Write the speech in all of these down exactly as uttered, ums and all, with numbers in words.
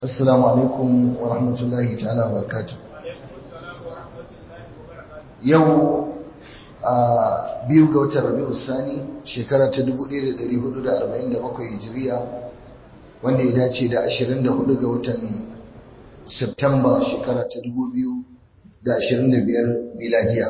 Assalamu alaikum wa rahmatullahi ta'ala wa barakatuh. Yau a biyu ga watan Rabi'u Sani shekara ta dubu ɗaya da ɗari hudu da arba'in da bakwai Hijiriya, wanda ya dace da ashirin da hudu ga watan Septemba shekara ta dubu biyu da ashirin da biyar miladiya.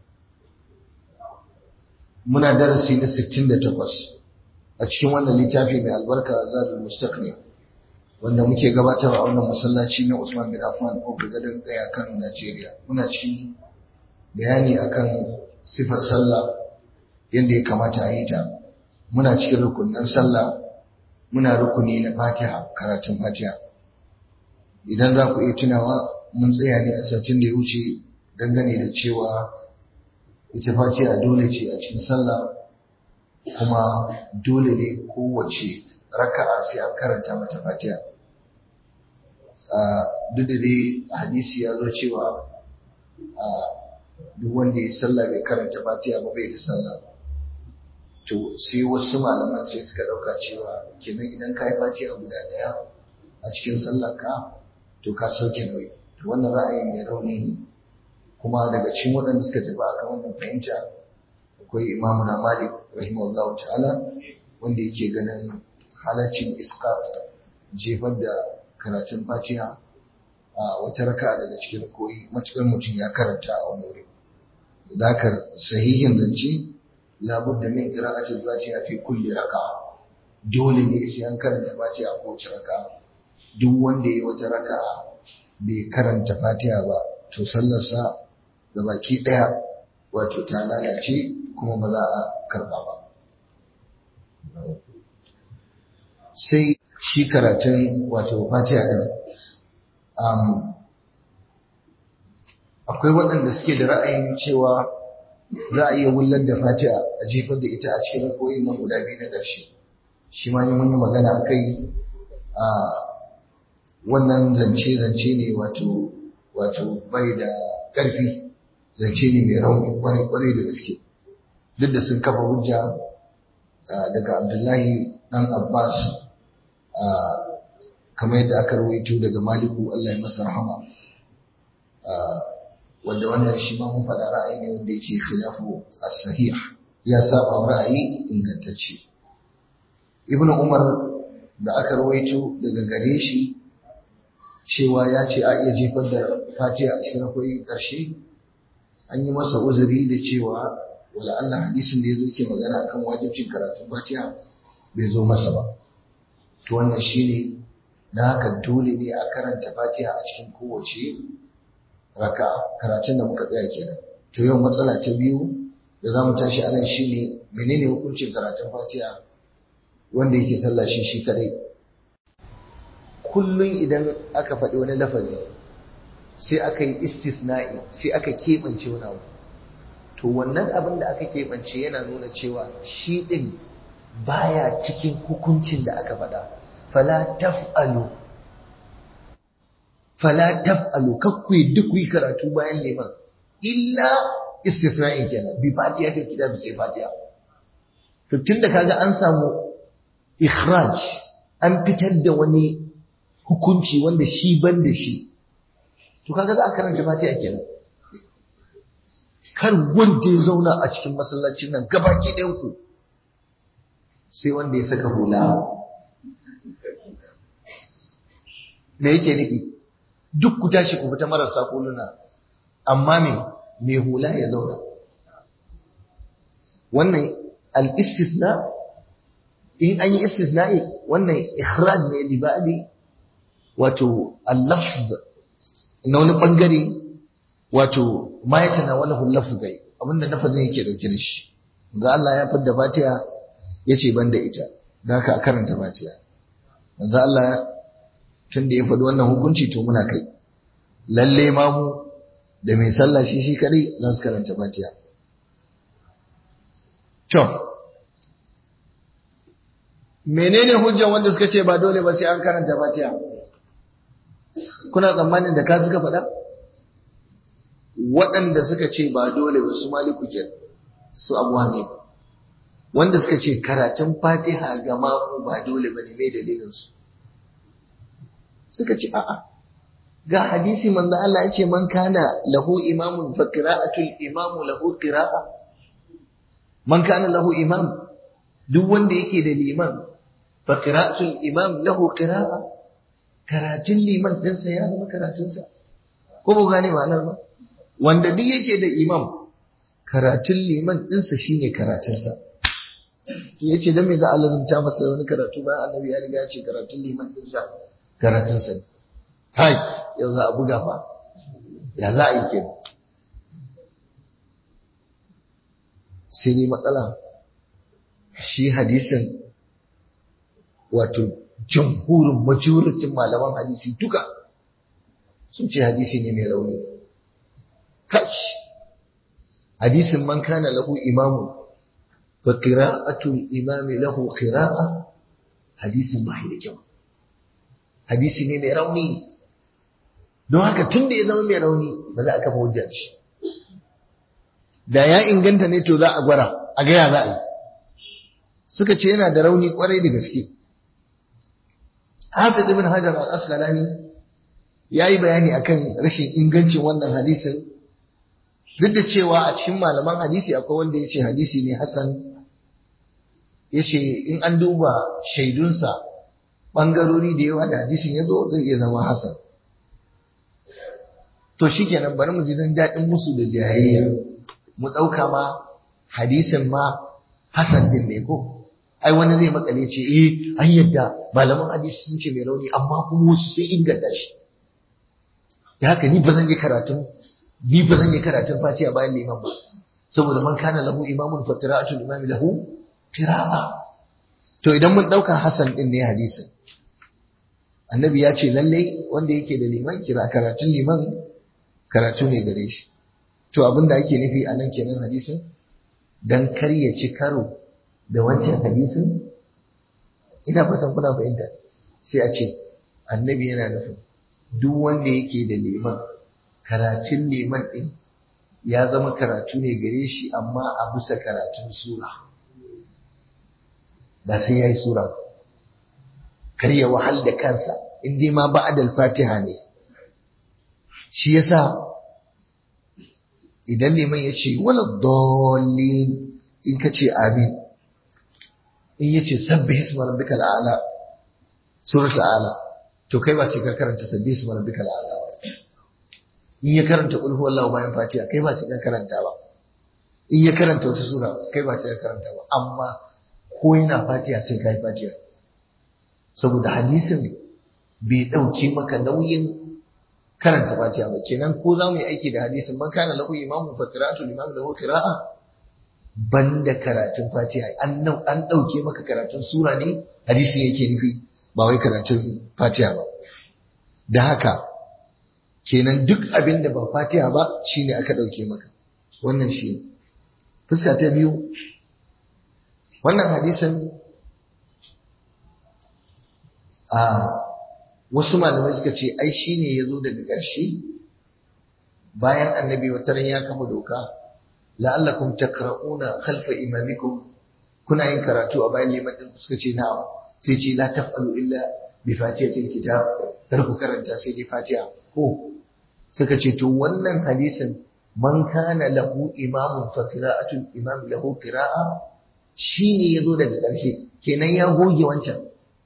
Muna darasi na sittin da takwas a cikin wannan littafi mai albarka Zadul Mustaqni, wanda muke gabatar a wannan masallaci na Usman bin Affan ko gadon Kaya Kano, Najeriya. Muna cikin bayani akan sifar sallah, yadda ya kamata a yi ta. Muna cikin rukunin sallah, muna rukuni na Fatiha, karatun Fatiha. Idan za ku iya tunawa, mun tsaya ne a satin da ya wuce dangane da cewa ita Fatiha dole ce a cikin sallah, kuma dole ne kowace raka'a sai an karanta mata Fatiha. Duk da dai hadisi ya zo cewa duk wanda ya sallah bai karanta Fatiha ba bai da sallah. To sai wasu malaman sai suka dauka cewa kenan idan ka yi Fatiha guda daya a cikin sallar ka to ka sauke nauyi. To wannan ra'ayin mai rauni ne, kuma daga cikin waɗanda suka tafi akan wannan fahimta akwai Imam Malik rahimahullahu ta'ala, wanda yake ganin halaccin isqat, jefar da karatun Fatiha a wata raka'a daga cikin koyi matukar mutum ya karanta a wani wuri. Da haka sahihin zance labudda min qira'atil Fatiha fi kulli raka'a, dole ne sai an karanta Fatiha a kowace raka'a. Duk wanda yayi wata raka'a bai karanta Fatiha ba to sallarsa da baki daya wato ta lalace, kuma ba za a karba ba. Sai shi karatun wato Fatiha din, um, akwai waɗanda suke da ra'ayin cewa za a iya wullar da Fatiha a jefar da ita a cikin rakoyin nan guda biyu na ƙarshe. Shi ma ni mun yi magana a kai. A wannan zance zance ne wato wato bai da ƙarfi, zance ne mai rauni kwarai kwarai da gaske. Duk da sun kafa hujja daga Abdullahi dan Abbas, kamar yadda aka rawaito daga Maliku, Allah ya masa rahama, wanda wannan shi ma mun faɗa ra'ayi ne wanda yake khilafu as-sahih, ya saba ra'ayi ingantacce. Ibn Umar da aka rawaito daga gare shi cewa ya ce a iya jefar da Fatiha a cikin akwai ƙarshe, an yi masa uzuri da cewa wala Allah hadisin da yazo yake magana akan wajibcin karatun Fatiha bai zo masa ba. To wannan shine, dan haka dole ne a karanta Fatiha a cikin kowace raka'a, karatun da muka tsaya kenan. To yau matsala ta biyu da zamu tashi anan shine menene hukuncin karatun Fatiha wanda yake sallah shi shi kadai. Kullun idan aka faɗi wani lafazi sai aka yi istisna'i, sai aka keɓance wani abu, to wannan abin da aka keɓance yana nuna cewa shi ɗin baya cikin hukuncin da aka faɗa. Fala taf'alu fala taf'alu kakku duk yi karatu bayan liman illa istisna'in kenan bi fatihatil kitab, sai fatiha. To tunda kaga an samu ikhraj, an fitar da wani hukunci wanda shi ban da shi, to kaga za a karanta fatiha kenan. Kar wanda ya zauna a cikin masallacin nan gabaki ɗayan ku sai wanda ya saka hula. Me yake nufi? Duk ku tashi ku fita marasa kuluna, amma me me hula ya zauna. Wannan al-istisna, in an yi istisna'i wannan ikhraj ne li ba'di wato al-lafz na wani bangare, wato ma ya tanawalahu al-lafz gai, abinda lafazin yake dauke da shi. Ga Allah ya fadda Fatiha yace banda ita, da haka a karanta Fatiha. Manzo Allah tun da ya faɗi wannan hukunci to muna kai. Lalle ma mu da mai sallah shi shi kadai za su karanta Fatiha. To menene hujja wanda suka ce ba dole ba sai an karanta Fatiha? Kuna tsammanin da ka suka faɗa? Waɗanda suka ce ba dole ba su Maliku ke, su Abu Hanifa. Wanda suka ce karatun Fatiha ga mamu ba dole ba ne, mai dalilinsu? suka ce a'a ga hadisi manzo Allah ya ce man kana lahu imamun fa qira'atul imamu lahu qira'a man kana lahu imam duk wanda yake da liman fa qira'atul imam lahu qira'a karatun liman din sa ya zama karatun sa ko ba gane ma'anar ba wanda duk yake da imam karatun liman din sa shine karatun sa to yace dan me za a lazumta masa wani karatu bayan annabi ya riga ya ce karatun liman din sa karatun sa hai yau za a buga fa ya za a yi ke sai dai matsala shi hadisin wato jamhurin majoritin malaman hadisi duka sun ce hadisi ne mai rauni kash hadisin man kana lahu imamu fa qira'atul imami lahu qira'a hadisin ba da kyau hadisi ne mai rauni don haka tun da ya zama mai rauni ba za a kafa hujjar shi da ya inganta ne to za a gwara a gaya za a yi suka ce yana da rauni kwarai da gaske Hafiz ibn Hajar al-Asqalani yayi bayani akan rashin ingancin wannan hadisin duk da cewa a cikin malaman hadisi akwai wanda yace hadisi ne hasan yace in an duba shaidunsa bangarori da yawa da hadisin yazo zai iya zama hasan to shikenan bari mu ji dan dadin musu da jayayya mu dauka ma hadisin ma hasan din ne ko ai wani zai makale ce eh an yadda malaman hadisi sun ce mai rauni amma kuma wasu sun inganta shi da haka ni ba zan yi karatun ni ba zan yi karatun Fatiha bayan liman ba saboda man kana lahu imamun fa qira'atul imami lahu qira'a to idan mun dauka hasan din ne hadisin annabi ya ce lalle wanda yake da liman kira karatun liman karatu ne gare shi to abinda ake nufi a nan kenan hadisin dan kar ya ci karo da wancan hadisin ina fatan kuna fahimta sai a ce annabi yana nufin duk wanda yake da liman karatun liman din ya zama karatu ne gare shi amma a bisa karatun sura ba sai yayi sura kar ya wahal da kansa in dai ma ba'dal fatiha ne shi yasa idan liman ya ce wala dallin in ka ce amin in ya ce sabbi hisma rabbikal a'la suratul a'la to kai ba sai ka karanta sabbi hisma rabbikal a'la ba in ya karanta qul huwallahu bayan fatiha kai ba sai ka karanta ba in ya karanta wata sura kai ba sai ka karanta ba amma ko yana fatiha sai kai fatiha saboda hadisin bai dauke maka nauyin karanta fatiha ba kenan ko za mu yi aiki da hadisin man kana lahu imamu fa qira'atu liman lahu qira'a banda karatun fatiha an an dauke maka karatun sura ne hadisin yake nufi ba wai karatun fatiha ba da haka kenan duk abin da ba fatiha ba shine aka dauke maka wannan shi fuska ta biyu wannan hadisin a wasu malamai suka ce ai shine yazo daga ƙarshe bayan annabi wataran ya kama doka la'allakum taqra'una khalfa imamikum kuna yin karatu a bayan liman din suka ce na'am sai ce la taf'alu illa bi fatihatil kitab kar ku karanta sai dai fatiha ko suka ce to wannan hadisin man kana lahu imamun fa qira'atul imam lahu qira'a shine yazo daga ƙarshe kenan ya goge wancan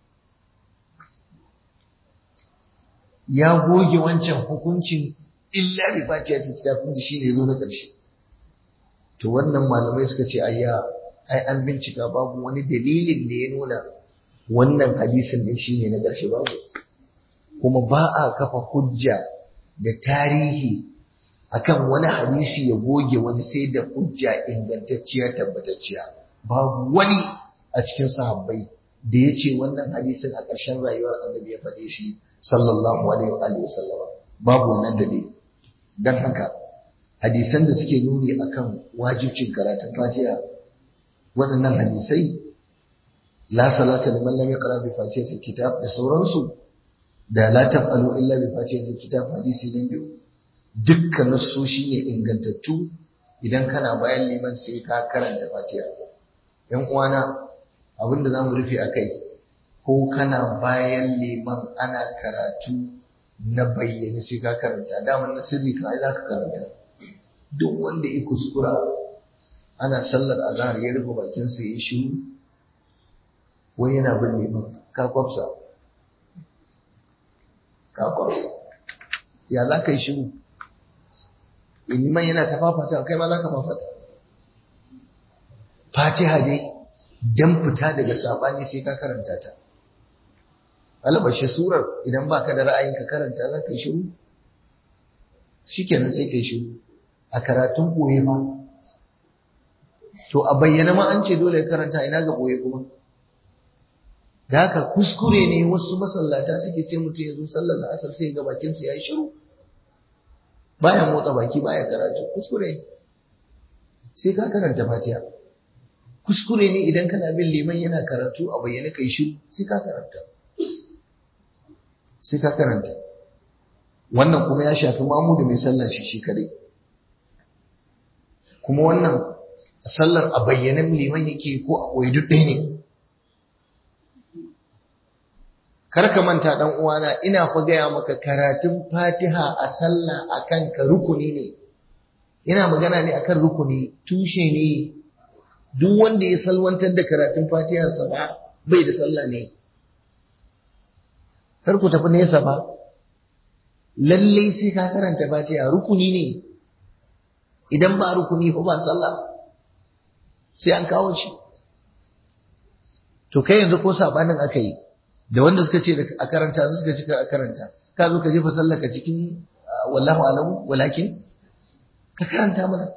ya goge wancan hukuncin illa bi fatihatil kitab kuma shine yazo na ƙarshe to wannan malamai suka ce ayya ai an bincika babu wani dalilin da ya nuna wannan hadisin din shine na ƙarshe babu kuma ba a kafa hujja da tarihi akan wani hadisi ya goge wani sai da hujja ingantacciya tabbatacciya babu wani a cikin sahabbai da ya ce wannan hadisin a ƙarshen rayuwar annabi ya faɗe shi sallallahu alaihi wa sallam babu wannan dalili dan haka hadisan da suke nuni akan wajibcin karatun Fatiha waɗannan hadisai la salata liman lam yaqra bi fatihatil kitab da sauransu da la taf'alu illa bi fatihatil kitab hadisi ne biyu dukkan su shine ingantattu idan kana bayan liman sai ka karanta Fatiha yan uwana abinda zamu rufe akai ko kana bayan liman ana karatu na bayyane sai ka karanta, daman na sirri ka ai za ka karanta. Duk wanda ya kuskura ana sallar azhar ya rufe bakinsa ya shiru wai yana bin liman, ka kwafsa ka kwafsa ya za ka yi shiru? Liman yana ta fafata kai ma za ka fafata. Fatiha dai dan fita daga sabani sai ka karanta ta. Albashi surar idan baka da ra'ayin ka karanta za ka yi shiru, shikenan sai ka yi shiru. A karatun boye ma to a bayyana ma an ce dole ya karanta, ina ga boye kuma. Da haka kuskure ne wasu masallata suke sai mutum ya zo sallar asar sai ga bakinsa ya yi shiru, baya motsa baki baya karatu. Kuskure ne, sai ka karanta Fatiha. Kuskure ne idan kana bin liman yana karatu a bayyane kai shiru, sai ka karanta sai ka karanta. Wannan kuma ya shafi mamu da mai sallar shi shi kadai. Kuma wannan sallar a bayyane liman yake ko a koyi duk ɗaya ne. Kar ka manta dan uwana, ina fa gaya maka karatun Fatiha a sallah akan ka rukuni ne. Ina magana ne akan rukuni, tushe ne. Duk wanda ya salwantar da karatun Fatiha sa ba bai da sallah ne. Kar ku tafi nesa ba. Lalle sai ka karanta Fatiha, rukuni ne. Idan ba rukuni fa ba sallah. Sai an kawo shi. To kai yanzu ko sabanin aka yi, da wanda suka ce a karanta suka ce a karanta, ka zo ka jefa sallar ka cikin wallahu alamu, walakin ka karanta mana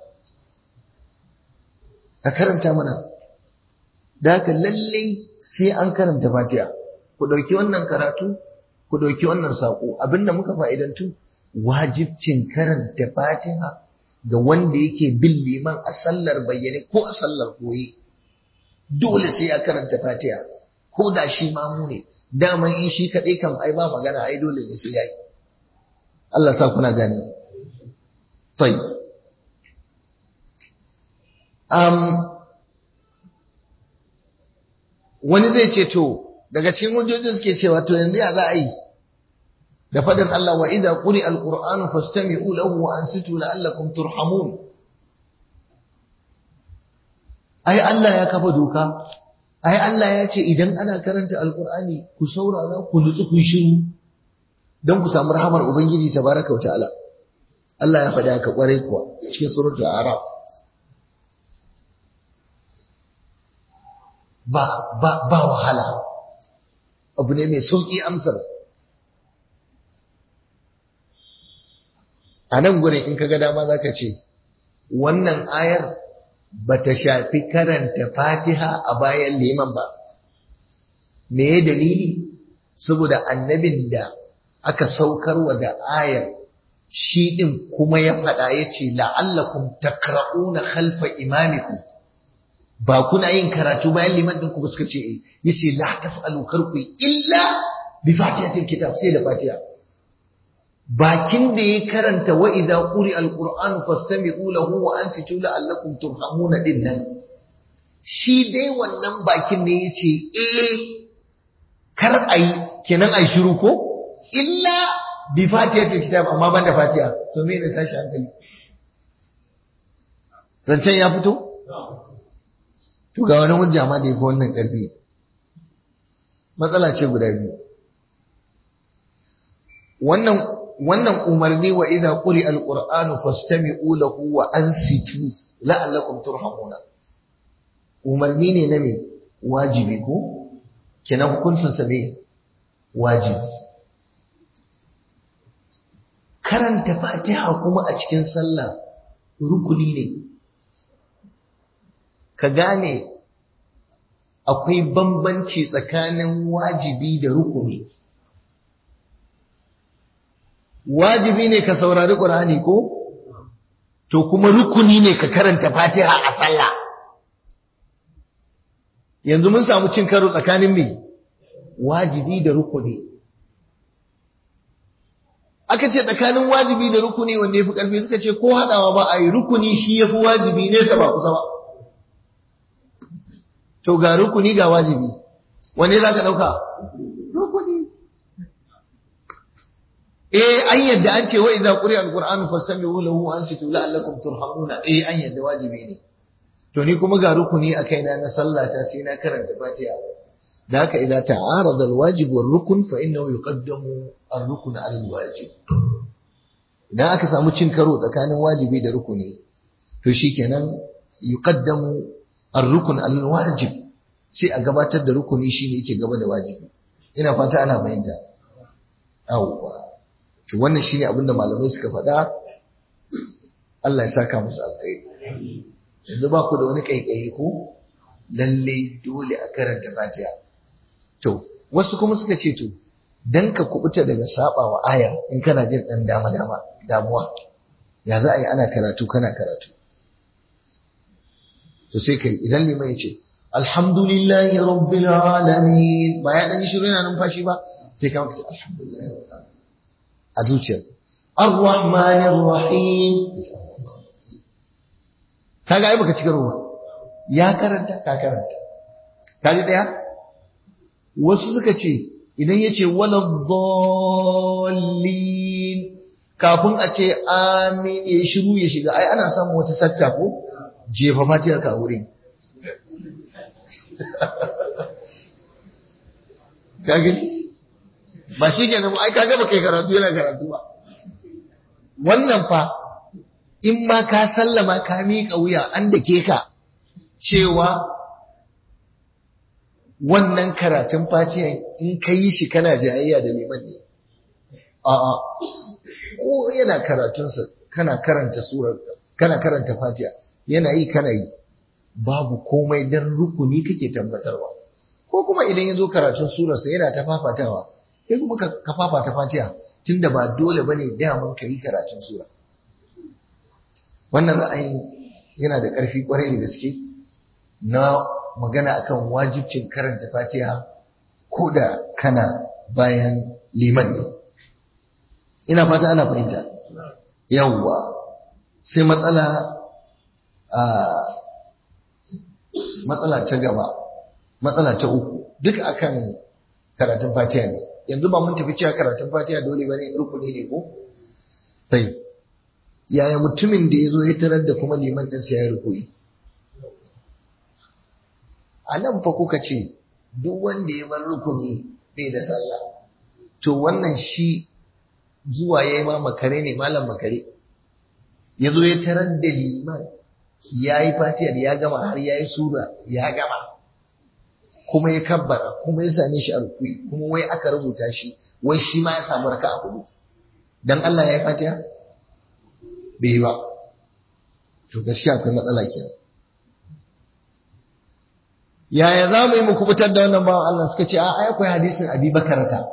ka karanta mana da haka lallai sai an karanta Fatiha. Ku dauki wannan karatu, ku dauki wannan sako. Abinda muka fa'idantu wajibcin karanta Fatiha ga wanda yake bin liman a sallar bayyane ko a sallar koyi. Dole sai ya karanta Fatiha, ko da shi mamu ne. Daman in shi kaɗai kam ai ba magana, ai dole ne sai yayi. Allah sa kuna gane. Tai. Um, wani zai ce to daga cikin hujjojin suke cewa to yanzu ya za a yi da faɗin Allah wa idza quri alqur'anu fastami'u lahu wa ansitu la'allakum turhamun. Ai Allah ya kafa doka. Ai Allah ya ce idan ana karanta alqur'ani ku saurara ku nutsu ku shiru don ku samu rahamar ubangiji tabaraka wa ta'ala. Allah ya faɗa haka kwarai kuwa cikin suratul a'raf. Ba ba ba wahala. Abu ne mai sauki amsar. A nan gurin in kaga dama zaka ce wannan ayar bata shafi karanta Fatiha a bayan liman ba. Me ya dalili? Saboda annabin da aka saukarwa da ayar shi din kuma ya faɗa yace la'allakum taqra'una khalfa imamikum. Ba kuna yin karatu bayan liman din ku suka ce yace la taf'alu karku illa bi fatihatil kitab, sai da Fatiha. Bakin da ya karanta wa idza quri alquran fastami'u lahu wa ansitu la'allakum turhamuna din nan, shi dai wannan bakin ne yace eh kar ayi, kenan ai shiru ko illa bi fatihatil kitab, amma banda Fatiha. To me ne tashi hankali? Zancen ya fito? To ga wani hujja ma da yafi wannan karfi. Matsala ce guda biyu. Wannan wannan umarni wa idza quri alqur'anu fastami'u lahu wa ansitu la'allakum turhamuna. Umarni ne na me? Wajibi ko? Kenan hukuncin sa ne wajibi. Karanta Fatiha kuma a cikin sallah rukuni ne. Ka gane akwai bambanci tsakanin wajibi da rukuni. Wajibi ne ka saurari Qur'ani ko? To kuma rukuni ne ka karanta Fatiha a sallah. Yanzu mun samu cin karo tsakanin me? Wajibi da rukuni. Aka ce tsakanin wajibi da rukuni wanda yafi karfi, suka ce ko hadawa ba a yi, rukuni shi yafi wajibi ne sa ba kusa ba. To ga rukuni ga wajibi. wanne za ka ɗauka rukuni eh an yadda an ce wa idza quri'a alqur'anu fastami'u lahu wa ansitu la'allakum turhamuna eh an yadda wajibi ne to ni kuma ga rukuni a kaina na sallata sai na karanta fatiha da haka idza ta'arada alwajib warrukun fa innahu yuqaddamu arrukun 'ala alwajib idan aka samu cin karo tsakanin wajibi da rukuni to shikenan yuqaddamu arrukun 'ala alwajib sai a gabatar da rukuni shine yake gaba da wajibi ina fata ana bayyana awwa to wannan shine abinda malamai suka faɗa Allah ya saka musu alkhairi yanzu ba ku da wani kaikayi ko lalle dole a karanta Fatiha to wasu kuma suka ce to dan ka kubuta daga sabawa aya in kana jin dan dama dama damuwa ya za a yi ana karatu kana karatu to sai kai idan limai ce alhamdulillahi rabbil alamin ba ya dan shiru yana numfashi ba sai ka ce alhamdulillahi rabbil alamin a zuciyar ar-rahmanir rahim kaga ai baka cika ruwa ya karanta ka karanta kaji daya wasu suka ce idan yace waladdallin kafin a ce amin ya shiru ya shiga ai ana samun wata sakta ko jefa fatiyar ka wurin kaga ba shi kenan ai kaga baka yi karatu yana karatu ba wannan fa in ma ka sallama ka miƙa wuya an da ke ka cewa wannan karatun fatiha in ka yi shi kana jayayya da liman ne a'a ko yana karatunsa kana karanta surar kana karanta fatiha yana yi kana yi babu komai dan rukuni kake tabbatarwa ko kuma idan ya zo karatun surarsa yana ta fafatawa kai kuma ka fafata fatiha tunda ba dole bane daman ka yi karatun sura wannan ra'ayin yana da ƙarfi ƙwarai da gaske na magana akan wajibcin karanta fatiha ko da kana bayan liman ne ina fata ana fahimta yawwa sai matsala a matsala ta gaba matsala ta uku duk akan karatun fatiha ne yanzu ba mun tafi cewa karatun fatiha dole bane rukuni ne ko sai yaya mutumin da yazo ya tarar da kuma liman din sai ya rukuyi anan fa kuka ce duk wanda ya bar rukuni bai da sallah to wannan shi zuwa yayi ma makare ne malam makare yazo ya tarar da liman yayi fatihar ya gama har yayi sura ya gama kuma ya kabbara kuma ya same shi a rukui kuma wai aka rubuta shi wai shi ma ya samu raka'a hudu dan Allah ya yi fatiha bai ba to gaskiya akwai matsala kenan yaya za mu yi mu kubutar da wannan bawan Allah suka ce a akwai hadisin Abi Bakarata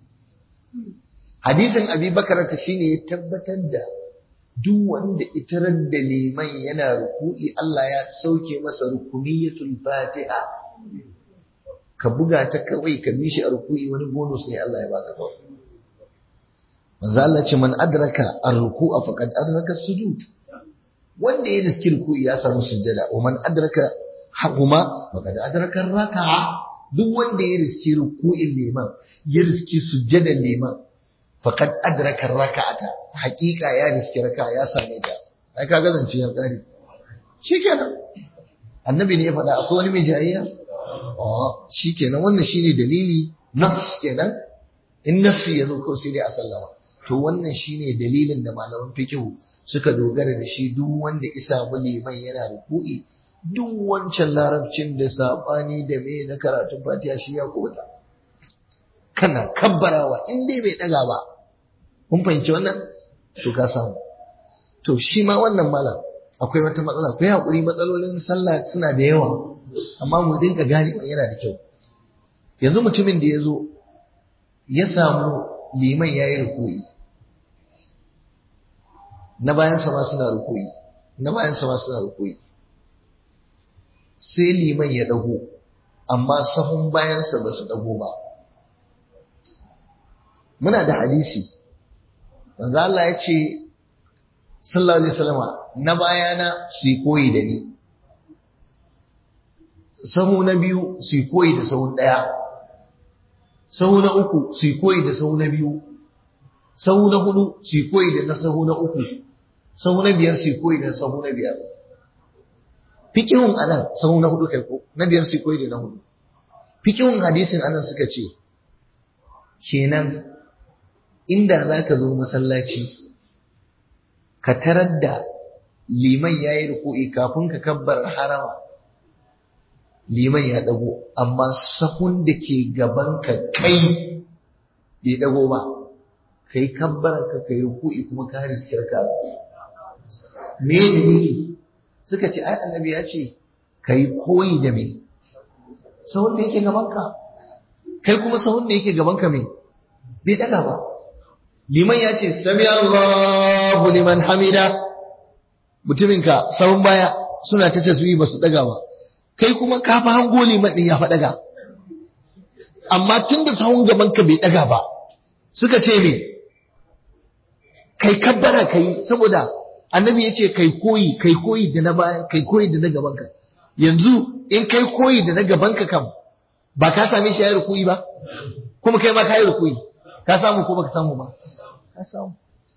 hadisin Abi Bakarata shine ya tabbatar da duk wanda itarar da liman yana ruku'i Allah ya sauke masa rukuniyatul fatiha ka buga ta kawai ka bi shi a ruku'i wani bonus ne Allah ya baka kawai manzo Allah ce man adraka ar-ruku'a faqad adraka as-sujud wanda ya riski ruku'i ya samu sujjada wa man adraka haquma faqad adraka ar-raka'a duk wanda ya riski ruku'in liman ya riski sujjadan liman faqad adraka ar-raka'ata haqiqa ya riski raka'a ya same ta ai kaga zance ya kare shikenan annabi ne ya faɗa akwai wani mai jayayya shi kenan wannan shi ne dalili nas kenan in nasi ya zo ko sai dai a sallama to wannan shi ne dalilin da malaman fikihu suka dogara da shi duk wanda isa liman yana ruku'i duk wancan larabcin da sabani da me na karatun fatiha shi ya kubuta kana kabbarawa in dai bai daga ba kun fahimci wannan to ka samu to shi ma wannan malam akwai wata matsala akwai hakuri matsalolin sallah suna da yawa amma mu dinga gane yana da kyau yanzu mutumin da ya zo ya samu liman ya yi rukuyi na bayan sama suna rukuyi na bayan sama suna rukuyi sai liman ya dago amma sahun bayansa ba su dago ba muna da hadisi manzo Allah ya ce sallallahu alaihi wasallama na bayana su yi koyi da ni sahu na biyu su yi koyi da sahun ɗaya sahu na uku su yi koyi da sahu na biyu, sahu na hudu su yi koyi da na sahu na uku, sahu na biyar su yi koyi da sahu na biyar. Fikihun anan sahu na hudu kai ko na biyar su yi koyi da na hudu. Fikihun hadisin anan suka ce kenan inda za ka zo masallaci ka tarar da liman ya yi ruku'i kafin ka kabbar harama, liman ya dago amma sahun da ke gaban ka kai bai dago ba, kai kabbar ka kai ruku'i kuma ka riskar ka. Me dalili? Suka ce ai annabi ya ce kai koyi da me sahun da yake gaban ka, kai kuma sahun da yake gaban ka me bai daga ba. Liman ya ce sami Allahu liman hamida, mutuminka sahun baya suna ta tasbih ba su daga ba, kai kuma ka fa hango liman din ya fa daga, amma tunda sahun gaban ka bai daga ba suka ce me kai kabbara kai, saboda annabi ya ce kai koyi kai koyi da na bayan kai koyi da na gaban ka. Yanzu in kai koyi da na gaban ka kam ba ka same shi ya rukuyi ba, kuma kai ma ka yi rukuyi, ka samu ko baka samu ba? Ka samu.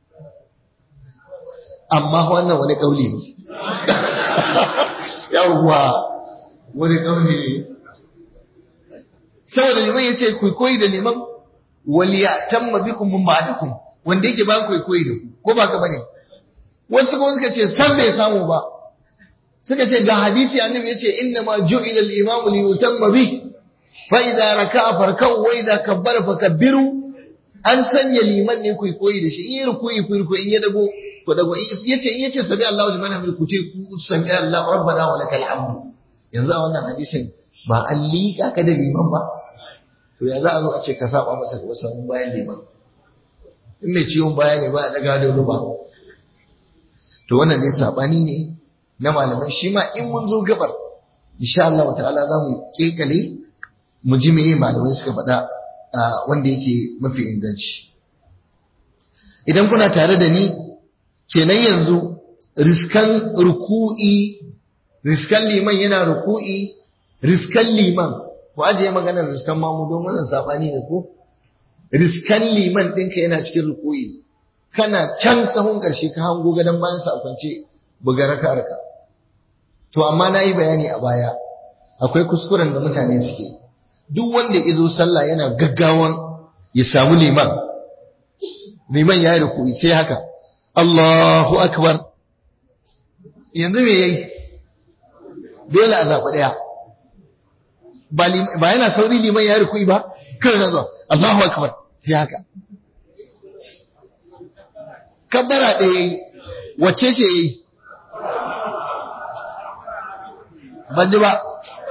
Amma wannan wani kauli ne. Yawwa wani kauli ne. Saboda liman ya ce ku koyi da liman waliya tamma bikum min ba'dikum, wanda yake ba ku koyi da ku, ko ba ka bane? Wasu kuma suka ce san bai samu ba. Suka ce ga hadisi annabi ya ce inna ma ju'ila al-imamu li yutamma bihi fa idza raka'a farka'u wa idza kabbara fakabbiru. An sanya liman ne ku koyi da shi, in yi rukuyi ku rukuyi, in ya dago ku dago, in yace in yace sami Allahu liman hamid ku ce ku sami Allahu rabbana wa lakal hamd. Yanzu a wannan hadisin ba an liƙa ka da liman ba, to ya za a zo a ce ka saba masa wasan bayan liman? In mai ciwon baya ne ba a daga da ruba. To wannan ne sabani ne na malamai, shi ma in mun zo gabar insha Allah ta'ala za mu kekale mu ji meye malamai suka faɗa wanda yake mafi inganci. Idan kuna tare da ni kenan yanzu riskan ruku'i, riskan liman yana ruku'i, riskan liman ku ajiye maganar riskan mamu don wannan sabani ne ko? Riskan liman ɗinka yana cikin ruku'i, kana can sahun ƙarshe ka hango gadon bayan sa a kwance buga raka-raka. To amma na yi bayani a baya akwai kuskuren da mutane suke. Duk wanda izo sallah yana gaggawan ya samu liman, liman ya yi ruku'i sai haka Allahu akbar. Yanzu me yayi? Dole a zaɓi ɗaya. Ba yana sauri liman ya yi ruku'i ba, kai na zuwa Allahu akbar sai haka. Kabbara ɗaya yayi, wacce ce yayi? Ban ji ba.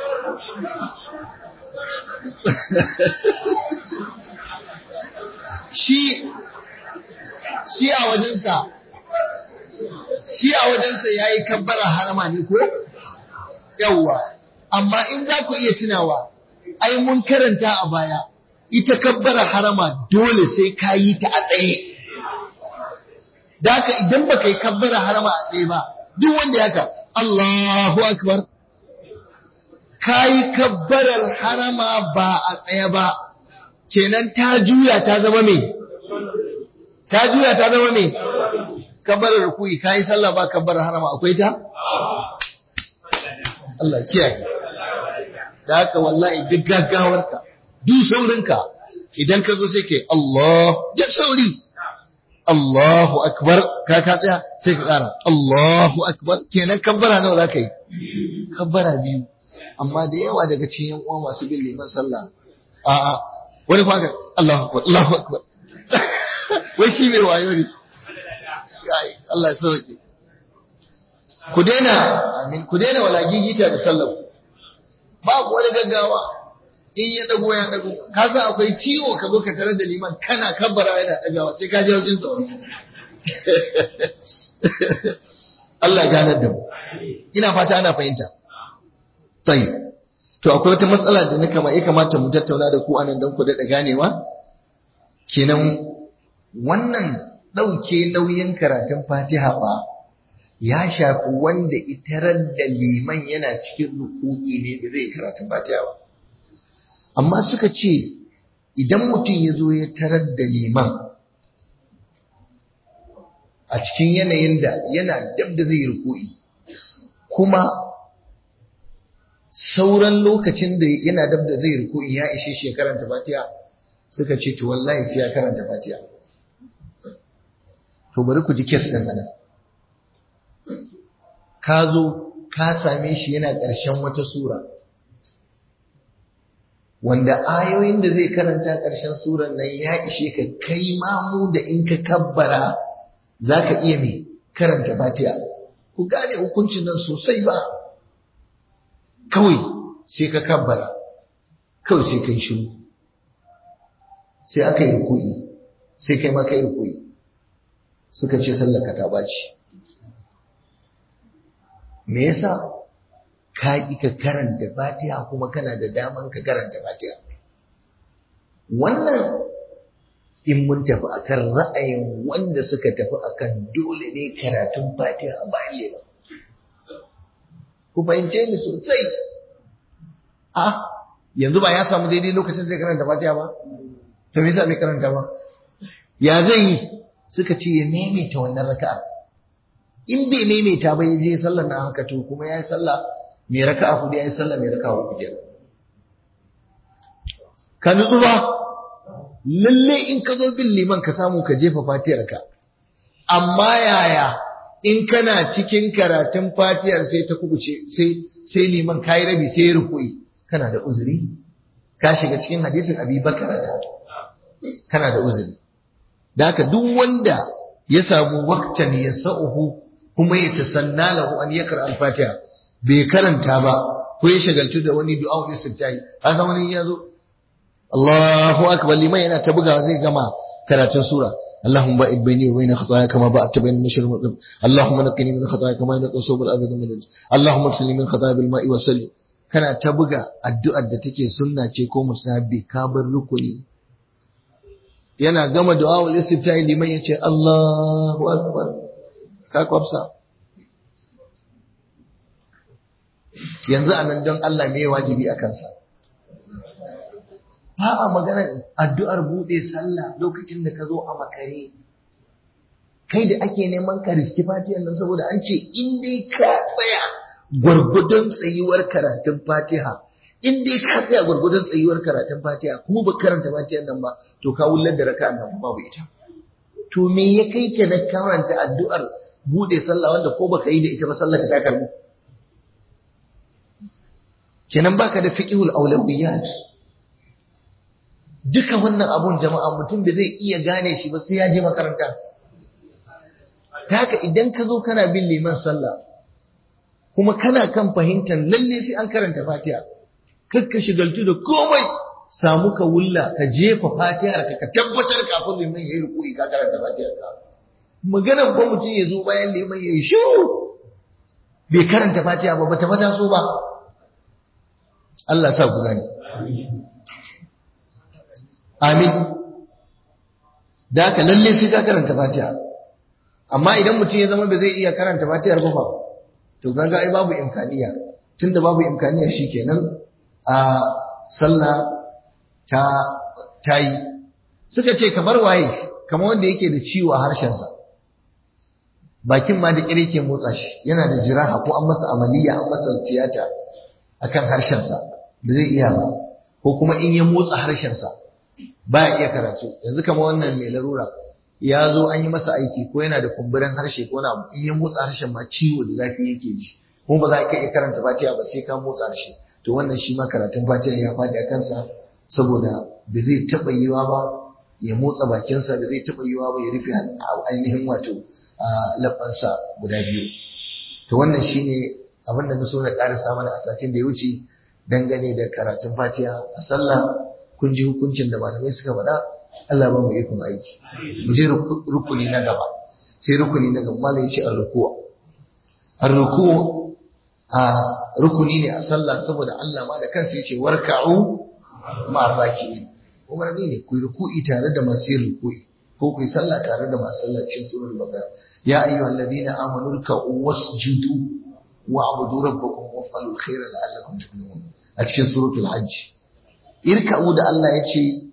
Shi shi a wajensa shi a wajensa yayi kabbara harama ne ko? Yawwa. Amma in za ku iya tunawa, ai mun karanta a baya, ita kabbara harama dole sai ka yi ta a tsaye. Da haka idan baka yi kabbara harama a tsaye ba, duk wanda ya haka Allahu akbar, ka yi kabbarar harama ba a tsaye ba, kenan ta juya ta zama me? Ta juya ta zama me? Kabbarar ruku'i, ka yi sallah ba kabbarar harama akwai ta? Allah kiyaye. Da haka wallahi duk gaggawarka, duk saurinka, idan ka zo sai ke Allah da sauri. Allahu akbar, ka ka tsaya sai ka ƙara Allahu akbar, kenan kabbara nawa za ka yi? Kabbara biyu. Amma da yawa daga cikin yan uwa masu bin liman sallah, a'a wani kwa ka Allahu akbar Allahu akbar wai shi mai wayo ne. Allah ya sauke. Ku daina amin, ku daina wala gigita da sallah. Babu wani gaggawa, in ya dago ya dago, ka san akwai ciwo ka zo ka tare da liman kana kabbara yana dagawa sai ka ji wajen tsoro. Allah ya ganar da mu. Ina fata ana fahimta. Tayyib. To akwai wata matsala da nika ma ya kamata mu tattauna da ku anan dan ku da ganewa. Kenan wannan dauke nauyin karatun Fatiha ba ya shafi wanda itarar da liman yana cikin ruku'i ne da zai karatun Fatiha ba. Amma suka ce idan mutum ya zo ya tarar da liman a cikin yanayin da yana dab da zai ruku'i kuma sauran lokacin da yana dab da zai ruku'i ya ishe shi ya karanta Fatiha, suka ce to wallahi sai ya karanta Fatiha. To bari ku ji kes din nan. Ka zo ka same shi yana ƙarshen wata sura wanda ayoyin da zai karanta ƙarshen suran nan ya ishe ka kai mamu da in ka kabbara zaka iya mai karanta Fatiha. Ku gane hukuncin nan sosai ba. Kawai sai ka kabbara, kawai sai kai shiru, sai aka yi ruku'i, sai kai ma kai ruku'i, suka ce sallaka ta baci. Me yasa ka ƙi ka karanta Fatiha kuma kana da daman ka karanta Fatiha? Wannan in mun tafi akan ra'ayin wanda suka tafi akan dole ne karatun Fatiha a bayan ba. Ku fahimce ni sosai. A yanzu ba ya samu daidai lokacin zai karanta Fatiha ba? To me yasa bai karanta ba? Ya zai yi? Suka ce ya maimaita wannan raka'a. In bai maimaita ba ya je sallar na haka to kuma ya yi sallah mai raka'a hudu, ya yi sallah mai raka'a hudu kenan. Ka nutsu ba? Lalle in ka zo bin liman ka samu ka jefa Fatihar ka. Amma yaya in kana cikin karatun Fatihar sai ta kubuce sai sai liman kai rabi sai ya ruku'i, kana da uzuri? Ka shiga cikin hadisin Abi Bakar da kana da uzuri. Da haka duk wanda ya samu waqtan yasauhu kuma ya tasanna lahu an yakra al-Fatiha bai karanta ba ko ya shagaltu da wani du'a ne sirtai, har wani ya zo Allahu akbar liman yana ta bugawa zai gama karatun sura. Allahumma ba'id baini wa baina khataaya kama ba'adta baina al-mashriq wal maghrib. Allahumma naqqini min khataaya kama yanqa thawb al-abyad min al-dams. Allahumma ighsilni min khataaya bil ma'i wa salli. Kana ta buga addu'ar da take sunna ce ko mustahabbi ka bar rukuni. Yana gama du'a wal istiftahi liman yace Allahu akbar. Ka kwafsa. Yanzu anan don Allah me wajibi a kansa? Ba a magana addu'ar buɗe sallah lokacin da ka zo a makare. Kai da ake neman ka riski Fatiha nan saboda an ce in dai ka tsaya gwargwadon tsayuwar karatun Fatiha, in dai ka tsaya gwargwadon tsayuwar karatun Fatiha kuma ba karanta Fatiha nan ba, to ka wullar da raka'an nan babu ita. To me ya kai ka da karanta addu'ar buɗe sallah wanda ko baka yi da ita ba sallah ka ta karbu? Kenan baka da fiqhul awlawiyat. Duka wannan abun jama'a mutum da zai iya gane shi ba sai ya je makaranta. Ta haka idan ka zo kana bin liman sallah kuma kana kan fahimtar lalle sai an karanta Fatiha, kar ka shigaltu da komai, samu ka wulla ka jefa Fatihar ka ka tabbatar kafin liman yayi ruku'i ka karanta Fatihar ka. Maganar ba mutum ya zo bayan liman yayi shiru bai karanta Fatiha ba bata fata so ba. Allah sa ku gane. Amin. Da haka lalle sai ka karanta Fatiha. Amma idan mutum ya zama ba zai iya karanta Fatihar ba, to kaga ai babu imkaniya. Tunda babu imkaniya shikenan a sallah ta tayi. Suka ce kamar waye, kamar wanda yake da ciwo a harshen sa. Bakin ma da kire ke motsa shi, yana da jiraha ko an masa amaliya, an masa tiyata akan harshen sa. Ba zai iya ba. Ko kuma in ya motsa harshen sa ba iya karatu. Yanzu kamar wannan mai larura ya zo an yi masa aiki ko yana da kumburin harshe ko na in ya motsa harshen ma ciwo da zafi yake ji, kuma ba za ka iya karanta Fatiha ba sai ka motsa harshe. To wannan shi ma karatun Fatiha ya faɗi a kansa saboda ba zai taɓa yiwa ba ya motsa bakinsa, ba zai taɓa yiwa ba ya rufe ainihin wato labbansa guda biyu. To wannan shine abin da na so na ƙarasa mana a satin da ya wuce dangane da karatun Fatiha a sallah. Kun ji hukuncin da malamai suka faɗa, Allah ba mu ikon aiki. Mu je rukuni na gaba. Sai rukuni na gaba malai yace ar-ruku'. Ar-ruku' a rukuni ne a sallah saboda Allah ma da kansa yace warka'u ma'ar raki'in. Umarni ne ku ruku'i tare da masu yin ruku'i ko ku yi sallah tare da masu sallah cikin suratul Baqara. Ya ayyuhalladhina amanu ruk'u wasjudu wa'budu rabbakum waf'alul khayra la'allakum tuflihun. A cikin suratul Hajj. Irka'u da Allah ya ce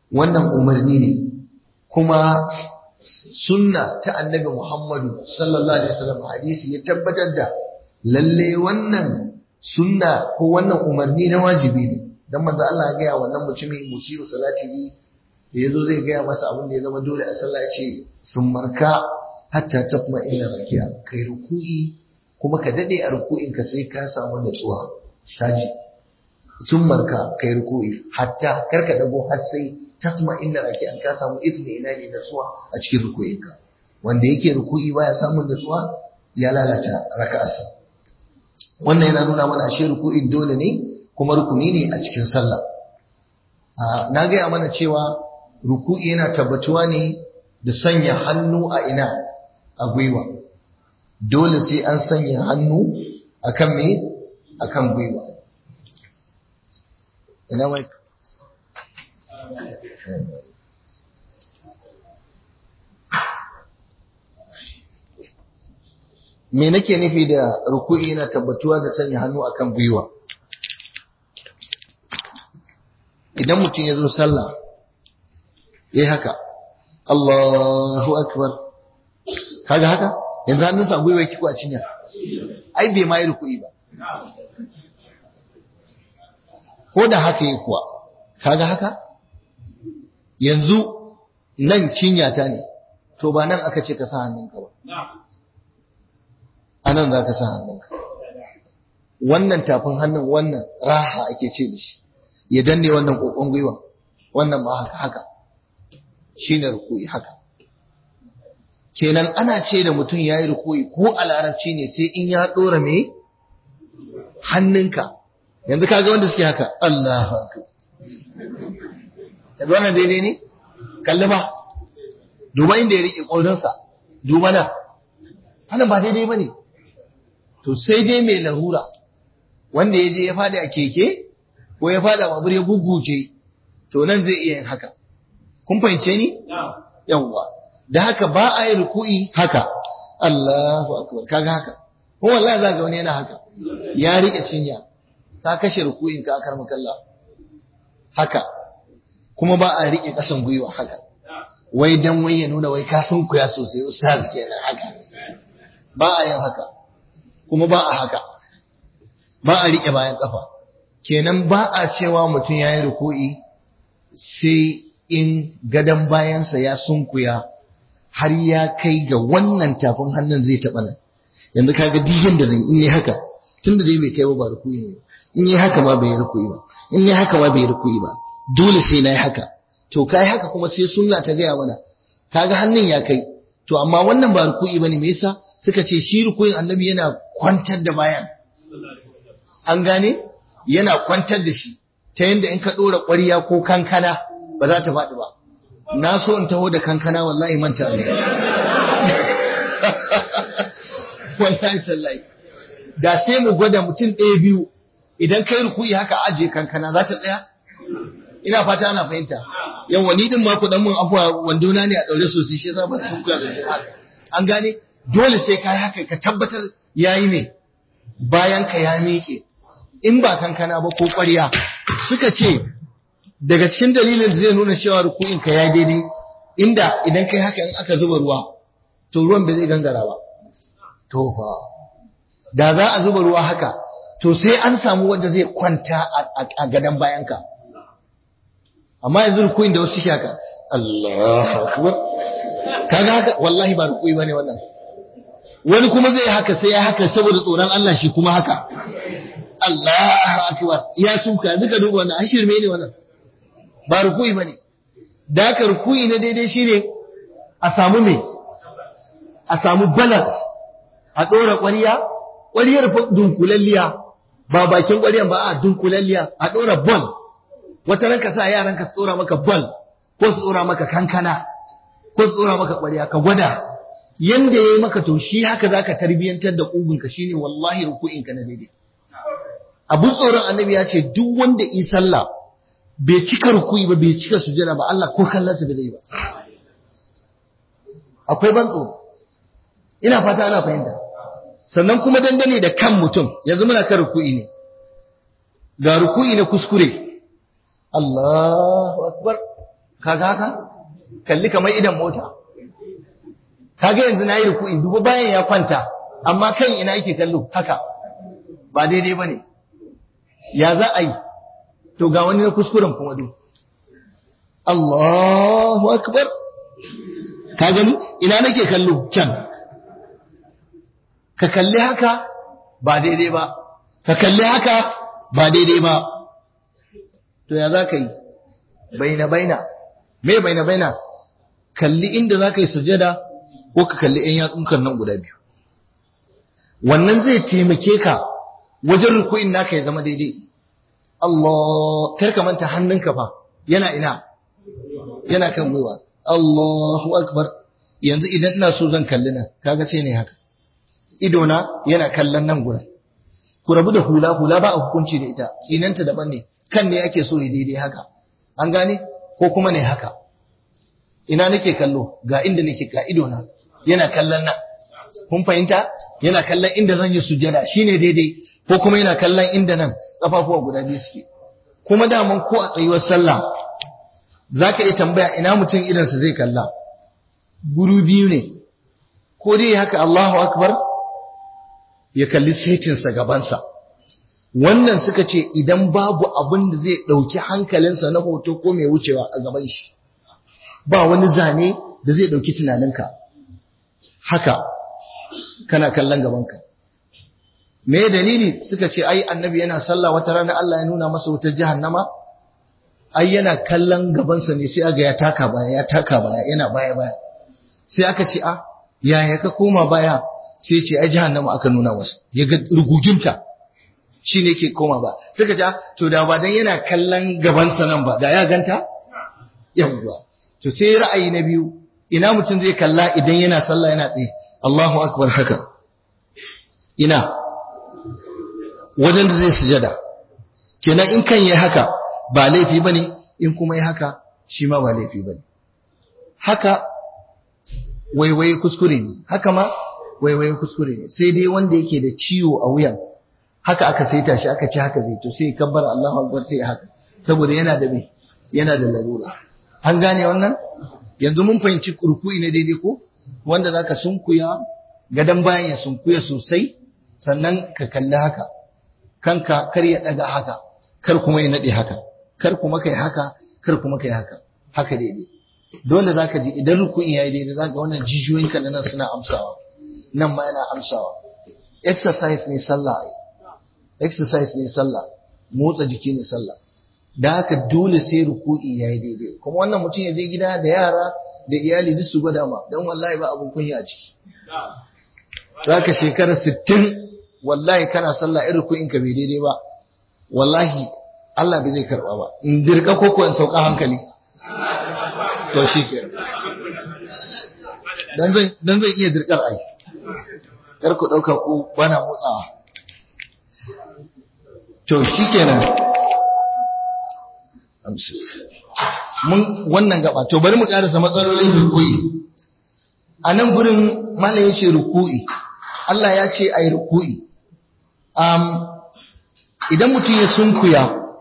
wannan umarni ne kuma sunna ta annabi Muhammadu sallallahu alaihi wasallam hadisi ya tabbatar da lalle wannan sunna ko wannan umarni na wajibi ne dan manzo Allah ya ga wannan mutumin musiyu salati da yazo zai ga masa abin da ya zama dole a sallah ya ce sun marka hatta tafma illa raki'a kai ruku'i kuma ka dade a ruku'in ka sai ka samu natsuwa shaji sun marka kai ruku'i hatta karka dago har sai tatma inda rake an ka samu itni ina ne natsuwa a cikin ruku'inka wanda yake ruku'i baya samun natsuwa ya lalata raka'arsa wannan yana nuna mana ashe ruku'in dole ne kuma rukuni ne a cikin sallah na gaya mana cewa ruku'i yana tabbatuwa ne da sanya hannu a ina a gwiwa dole sai an sanya hannu akan me akan gwiwa ina mai me nake nufi da ruku'i yana tabbatuwa da sanya hannu akan gwiwa idan mutum ya zo sallah yayi haka Allahu akbar kaga haka yanzu hannunsa a gwiwa yake ko a cinya ai bai mai ruku'i ba ko da haka yake kuwa kaga haka yanzu nan cinya ta ne to ba nan aka ce ka sa hannunka ba anan za ka sa hannunka wannan tafin hannun wannan raha ake ce da shi ya danne wannan kokon gwiwa wannan ma haka haka shine ruku'i haka kenan ana ce da mutum yayi ruku'i ko a larabci ne sai in ya dora me hannunka yanzu kaga wanda suke haka Allahu akbar yanzu wannan daidai ne kalli ba duba inda ya rike kodinsa duba na wannan ba daidai bane to sai dai mai lahura wanda ya je ya fada a keke ko ya fada babur ya guguce to nan zai iya yin haka kun fahimce ni yawwa da haka ba a yi ruku'i haka Allahu akbar kaga haka ko wallahi za ga wani yana haka ya rike cinya ka kashe ruku'in ka akar makalla haka kuma ba a rike kasan gwiwa haka wai dan wai ya nuna wai ka sun kuya sosai ustaz kenan haka ba a yin haka kuma ba a haka ba a rike bayan kafa kenan ba a cewa mutum yayi ruku'i sai in gadan bayansa ya sunkuya har ya kai ga wannan tafin hannun zai taɓa nan yanzu kaga dihin da zai in yi haka tunda dai bai kai ba ba ruku'i ne in yi haka ma bai ruku'i ba in yi haka ma bai ruku'i ba dole sai na yi haka to kai haka kuma sai sunna ta gaya mana kaga hannun ya kai to amma wannan ba ruku'i bane me yasa suka ce shi ruku'in annabi yana kwantar da bayan an gane yana kwantar da shi ta yanda in ka dora ƙwariya ko kankana ba za ta faɗi ba na so in taho da kankana wallahi manta ne wallahi tallahi da sai mu gwada mutum ɗaya biyu idan kai ruku'i haka aje kankana za ta tsaya ina fata ana fahimta yawa ni din ma ku dan mun afwa wandona ne a daure sosai shi yasa ba sun kula da haka an gane dole sai kai haka ka tabbatar yayi ne bayan ka ya miƙe in ba kankana ba ko ƙwarya suka ce daga cikin dalilin da zai nuna cewa ruku'in ka ya daidai inda idan kai haka in aka zuba ruwa to ruwan bai zai gangara ba to fa da za a zuba ruwa haka to sai an samu wanda zai kwanta a gadan bayanka amma yanzu ruku'in da wasu shaka Allahu akbar kaga haka wallahi ba ruku'i bane wannan wani kuma zai haka sai ya haka saboda tsoron Allah shi kuma haka Allahu akbar ya suka duka duba wannan ashirme ne wannan ba ruku'i bane da haka ruku'i na daidai shine a samu me a samu balance a dora ƙwariya ƙwariyar dunkulalliya ba bakin ƙwariyar ba a dunkulalliya a dora ball wata ranka sa yaran ka tsora maka ball ko su tsora maka kankana ko su tsora maka ƙwariya ka gwada yanda yayi maka to shi haka zaka tarbiyantar da kugunka shine wallahi ruku'in ka na daidai abu tsoron annabi ya ce duk wanda yi sallah bai cika ruku'i ba bai cika sujada ba Allah ko kallonsa bai zai ba akwai ban tsoro ina fata ana fahimta sannan kuma dangane da kan mutum yanzu muna kan ruku'i ne ga ruku'i na kuskure Allahu akbar kaga haka kalli kamar idan mota kaga yanzu nayi ruku'i duba bayan ya kwanta amma kan ina yake kallo haka ba daidai bane ya za a yi to ga wani na kuskuren kuma duk Allahu akbar ka gani ina nake kallo can ka kalli haka ba daidai ba ka kalli haka ba daidai ba to ya za ka yi baina baina me baina baina kalli inda za ka yi sujada ko ka kalli ɗan yatsunkan nan guda biyu wannan zai taimake ka wajen ruku'in naka ya zama daidai Allah kar ka manta hannunka fa yana ina yana kan gwiwa Allahu akbar yanzu idan ina so zan kalli nan kaga sai ne haka ido na yana kallon nan gurin ku rabu da hula hula ba a hukunci da ita tsinanta daban ne kan ne ake so ya daidai haka an gane ko kuma ne haka ina nake kallo ga inda nake ga ido na yana kallon nan kun fahimta yana kallon inda zan yi sujjada shine daidai ko kuma yana kallon inda nan kafafuwa guda biyu suke kuma daman ko a tsayuwar sallah zaka iya tambaya ina mutum idansa zai kalla guru biyu ne ko dai haka Allahu akbar ya kalli saitinsa gabansa wannan suka ce idan babu abin da zai ɗauki hankalinsa na hoto ko mai wucewa a gaban shi ba wani zane da zai ɗauki tunaninka haka kana kallon gabanka me dalili suka ce ai annabi yana sallah wata rana Allah ya nuna masa wutar jahannama ai yana kallon gabansa ne sai aga ya taka baya ya taka baya yana baya baya sai aka ce a yaya ka koma baya sai ce ai jahannama aka nuna masa ya ga ruguginta shine yake koma ba suka ce to da ba dan yana kallon gabansa nan ba da ya ganta yawwa to sai ra'ayi na biyu ina mutum zai kalla idan yana sallah yana tsaye Allahu akbar haka ina wajen da zai sujada kenan in kan yi haka ba laifi bane in kuma yi haka shi ma ba laifi bane haka waiwaye kuskure ne haka ma waiwaye kuskure ne sai dai wanda yake da ciwo a wuyan haka aka saita shi aka ci haka zai to sai kabbar Allahu akbar sai haka saboda yana da me yana da larura an gane wannan yanzu mun fahimci kurkuyi ne daidai ko wanda zaka sunkuya gadan bayan ya sunkuya sosai sannan ka kalli haka kanka kar ya daga haka kar kuma ya nade haka kar kuma kai haka kar kuma kai haka haka daidai dole zaka ji idan ruku'i yayi daidai zaka wannan jijiyoyin ka nan suna amsawa nan ma yana amsawa exercise ne sallah ai exercise ne sallah motsa jiki ne sallah da haka dole sai ruku'i yayi daidai kuma wannan mutum ya je gida da yara da iyali duk su gwada ma dan wallahi ba abun kunya a ciki zaka shekara sittin wallahi kana sallah irin ruku'in ka bai daidai ba wallahi Allah bai zai karba ba in dirka koko in sauka hankali to shikenan dan zan dan zan iya dirkar ai kar ku dauka ku bana motsawa to shikenan mun wannan gaba to bari mu karasa matsalolin ruku'i a nan gurin malam ya ce ruku'i Allah ya ce ai ruku'i um, idan mutum ya sunkuya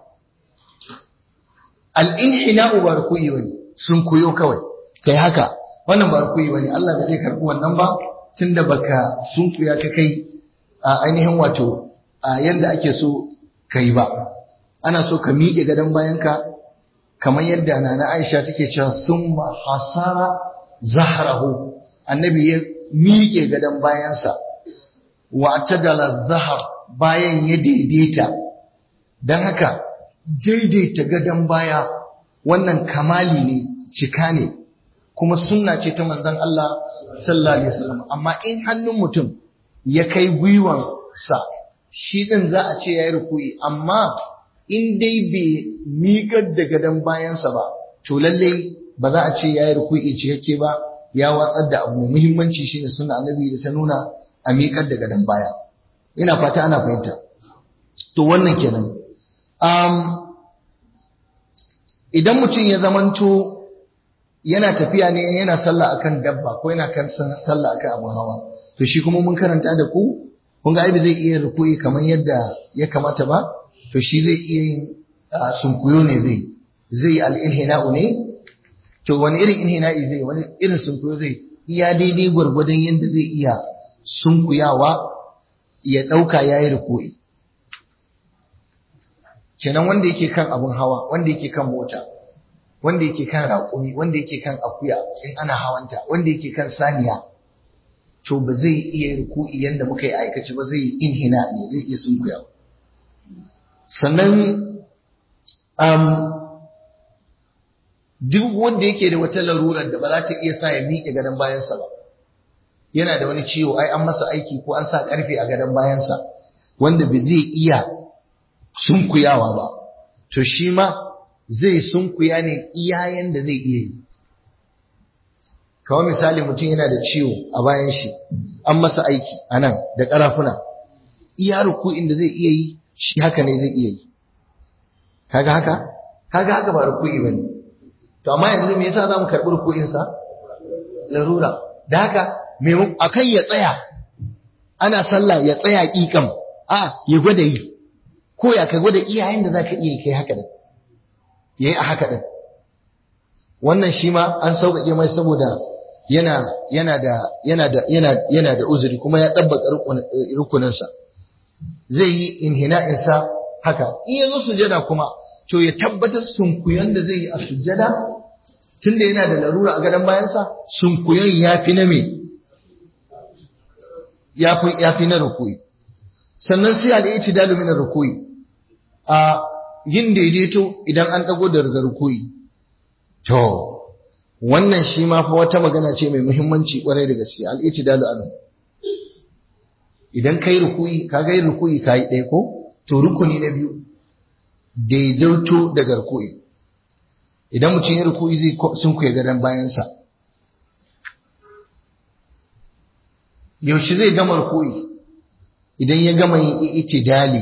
al-inhina'u ba ruku'i bane sunkuyo kawai kai haka wannan ba ruku'i bane Allah bai zai karbi wannan ba tunda baka sunkuya ka kai a ainihin wato a yanda ake so kai ba ana so ka miƙe gadon bayanka kamar yadda nana Aisha take cewa summa hasara zahrahu annabi ya miƙe gadon bayansa wa tadala zahar bayan ya daidaita dan haka daidaita gadon baya wannan kamali ne cika ne kuma sunna ce ta manzon Allah sallallahu alaihi wasallam amma in hannun mutum ya kai gwiwan sa shi din za a ce yayi ruku'i amma in dai bai miƙar da gadon bayansa ba to lalle ba za a ce yayi ruku'i cikakke ba ya watsar da abu mai muhimmanci shine sunna annabi da ta nuna a miƙar da gadon baya ina fata ana fahimta to wannan kenan um, idan mutum ya zamanto yana tafiya ne yana sallah akan dabba ko yana kan sallah akan abu hawa to shi kuma mun karanta da ku kun ga ai zai iya ruku'i kamar yadda ya kamata ba to shi zai iya yin sunkuyo ne zai zai al-inhina'u ne to wani irin inhina'i zai wani irin sunkuyo zai iya daidai gwargwadon yadda zai iya sunkuyawa ya ɗauka ya yi ruku'i. Kenan wanda yake kan abin hawa, wanda yake kan mota, wanda yake kan raƙumi, wanda yake kan akuya in ana hawanta, wanda yake kan saniya, to ba zai iya ruku'i yadda muka yi aikace ba, zai yi inhina ne, zai iya sunkuyawa. Sannan um, duk wanda yake da wata larurar da ba za ta iya sa ya miƙe gadon bayansa ba, yana da wani ciwo, ai an masa aiki ko an sa ƙarfe a gadon bayansa wanda ba zai iya sunkuyawa ba, to shi ma zai sunkuya ne iya yanda zai iya yi. Kawai misali mutum yana da ciwo a bayan shi, an masa aiki a nan da ƙarafuna, iya ruku'in da zai iya yi shi haka ne zai iya yi. Kaga haka? Kaga haka ba ruku'i bane. To amma yanzu me yasa zamu karɓi ruku'in sa? Larura. Da haka me akan ya tsaya ana sallah ya tsaya kikam, a ya gwada yi. Ko ya ka gwada iyayen da zaka iya kai haka din. Yayi a haka din. Wannan shi ma an sauƙaƙe mai saboda yana yana da yana da yana yana da uzuri kuma ya dabbaka rukunin sa. Zai yi inhina'in sa haka. In yazo sujada kuma to ya tabbatar sunkuyan da zai yi a sujada tunda yana da larura a gadon bayansa, sunkuyan yafi na me yafi yafi na rukuyi. Sannan sai al-i'tidalu min ar-rukuyi, a yin daidaito idan an dago daga rukuyi. To wannan shi ma fa wata magana ce mai muhimmanci kwarai da gaske, al-i'tidalu anan. Idan kai rukuyi, kaga yin rukuyi kai ɗaya ko? To rukuni na biyu daidaito daga rukuyi. Idan mutum ya rukuyi zai sunkuya gadon bayansa. Yaushe zai gama rukuyi? Idan ya gama yin i'tidali.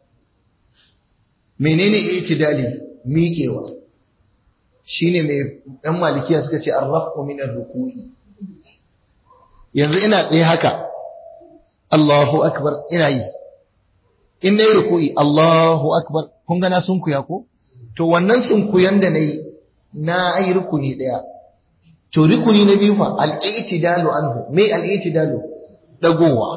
Menene i'tidali? Miƙewa. Shine mai ɗan malikiya suka ce arrafu min ar-ruku'i. Yanzu ina tsaye haka. Allahu akbar, ina yi. In nayi ruku'i, Allahu akbar, kun ga na sunkuya ko? To wannan sunkuyan da nayi na yi rukuni daya. To rukuni na biyu fa al-i'tidalu anhu. Me al-i'tidalu? Dagowa.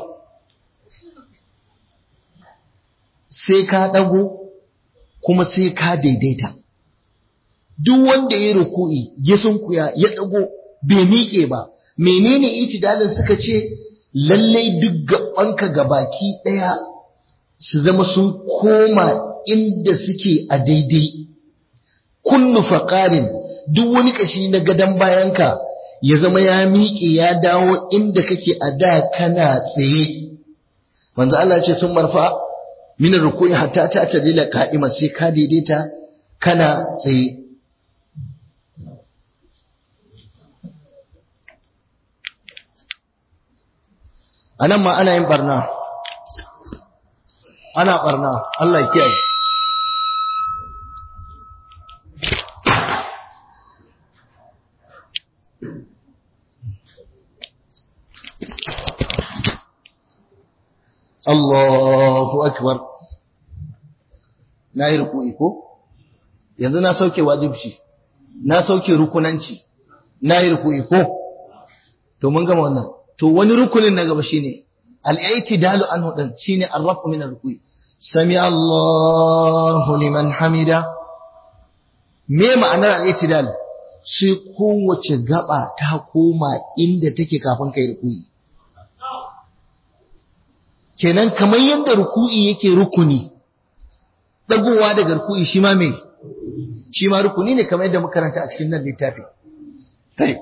Sai ka dago kuma sai ka daidaita. Duk wanda ya ruku'i ya sunkuya ya dago bai miƙe ba, menene i'tidalin suka ce lalle duk gabanka gabaki daya su zama sun koma inda suke a daidai. Kullu faqarin, duk wani kashi na gadan bayanka ya zama ya miƙe ya dawo inda kake a da kana tsaye. Manzo Allah ya ce sun marfa min ruku'i hatta ta tadila qa'ima, sai ka daidaita kana tsaye. Anan ma ana yin barna, ana barna, Allah ya kiyaye. Allahu akbar. Na yi ruku'i ko? Yanzu na sauke wajibci, na sauke rukunanci, na yi ruku'i ko? To mun gama wannan. To wani rukunin na gaba shine al-i'tidalu anhu din shine ar-rafu min ar-ruku'i. Sami Allahu liman hamida. Me ma'anar al-i'tidal? Sai kowace gaba ta koma inda take kafin kai ruku'i. Kenan kamar yadda ruku'i yake rukuni, dagowa daga ruku'i shi ma me? Shi ma rukuni ne kamar yadda muka karanta a cikin nan littafi. Tai.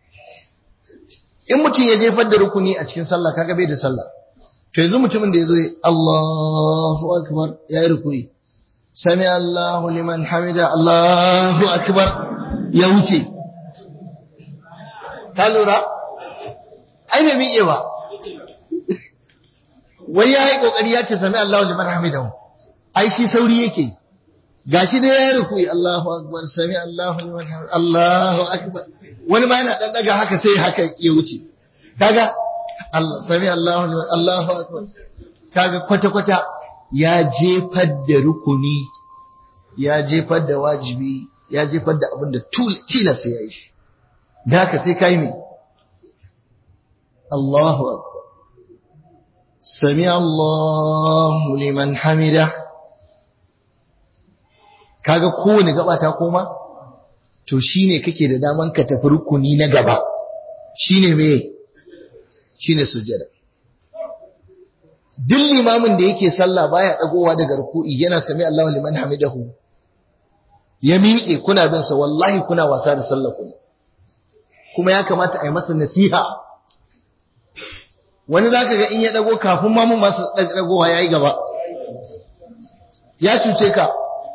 In mutum ya jefar da rukuni a cikin sallah kaga bai da sallah. To yanzu mutumin da yazo Allahu akbar yayi ruku'i. Sami Allahu liman hamida, Allahu akbar, ya wuce. Ka lura? Ai bai miƙe ba. Wai yayi kokari ya ce sami Allahu liman hamidahu. Ai shi sauri yake. Gashi da yayi ruku'i, Allahu akbar, sami Allahu liman hamidahu, Allahu akbar. Wani ma yana dan daga haka sai haka ya wuce. Kaga Allah sami Allahu liman, Allahu akbar. Kaga kwata kwata ya jefar da rukuni, ya jefar da wajibi, ya jefar da abin da tilas ya yi shi. da haka sai kai me Allahu akbar sami Allahu liman hamida kaga kowane gaba ta koma to shine kake da daman ka tafi rukuni na gaba shine me shine sujjada duk limamin da yake sallah baya dagowa daga ruku'i yana sami Allahu liman hamidahu ya miƙe kuna bin sa wallahi kuna wasa da sallah ku kuma ya kamata a yi masa nasiha wani zaka ga in ya dago kafin ma mun masu dagowa yayi gaba ya cuce ka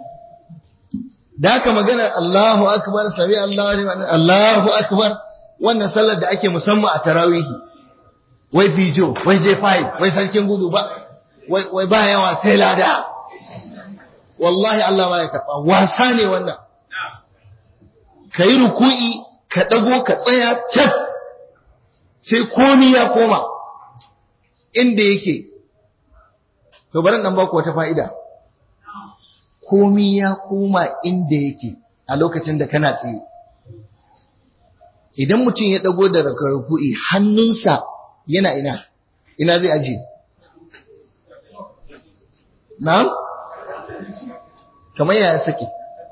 da haka magana Allahu akbar sami Allahu liman Allahu akbar wannan sallar da ake musamman a tarawihi wai fijo wai je five wai sarkin gudu ba wai wai ba yawa sai lada wallahi Allah ma ya karba wasa ne wannan kai ruku'i ka dago ka tsaya cak sai komai ya koma inda yake to bari dan baku wata fa'ida komai ya koma inda yake a lokacin da kana tsaye idan mutum ya dago da ruku'i hannunsa yana ina ina zai aje na'am kamar yaya sake